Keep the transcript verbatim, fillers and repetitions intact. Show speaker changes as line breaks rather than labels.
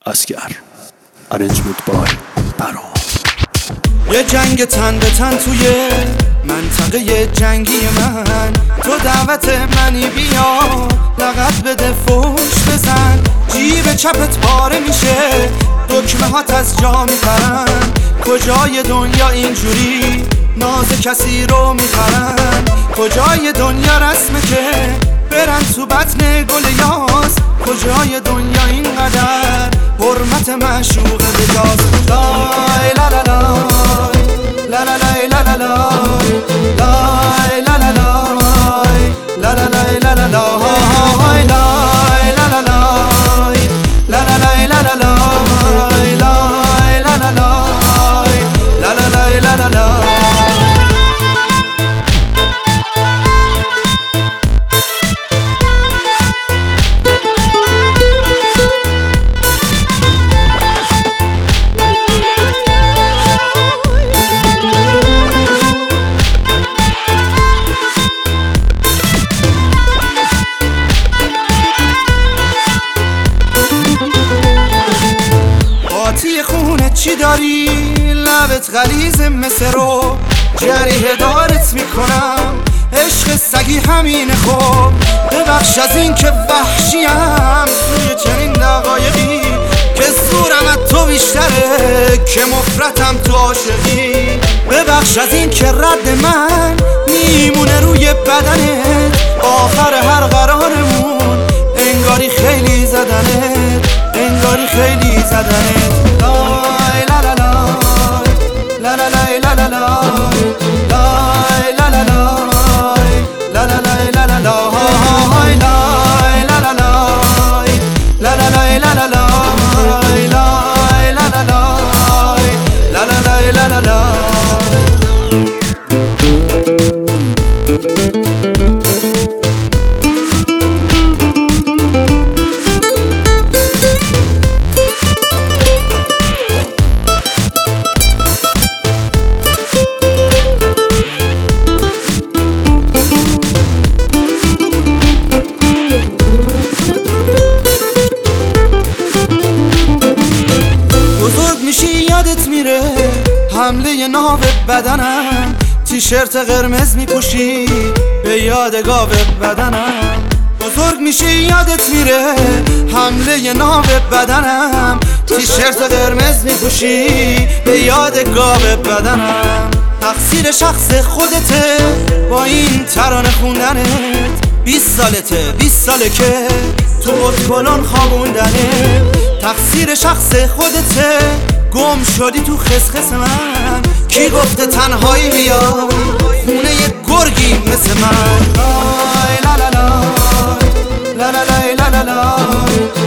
اسگر ارنجمنت بای برام.
یه جنگ تن به تن توی منطقه جنگی من، تو دعوت منی بیا لغت بده فوش بزن. جیب چپت پاره میشه دکمه هات از جا میپرن. کجای دنیا اینجوری ناز کسی رو میخرن؟ کجای دنیا رسمه که برن تو بطن گل یاس؟ کجای دنیا اینقدر حرمت معشوقه بجاست؟ لای لا لا لای لا لا لای لا لا لای لای لا لا لای لا لا لای لا لا لای لای لا لا لای لا لا لای لا لا لای لای لا لا لای لا لا لای لا لا لای. چی داری؟ لبت غلیظ مثل رو جریه دارت میکنم. عشق سگی همینه خب ببخش از این که وحشیم توی چنین دقایقی که زورم از تو بیشتره که مفرطم تو عاشقی. ببخش از این که رد من میمونه روی بدنت آخر هر قرارمون انگاری خیلی زدنت انگاری خیلی زدنت. La la la la la la la la la la la la la la la la la la la. یادت میره حمله ناو بدنم، تیشرت قرمز میپوشی به یاد گاو بدنم. بزرگ میشی یادت میره حمله ناو بدنم، تیشرت قرمز میپوشی به یاد گاو بدنم. تقصیر شخص خودته با این ترانه خوندنت. بیست سالته بیست ساله که تو اتکلون خوابوندنه. تقصیر شخص خودته گم شدی تو خسخس من. کی گفته تنهایی بیا خونه یه گرگی مثل من؟ لای لا لا لا لا لا لا لا لا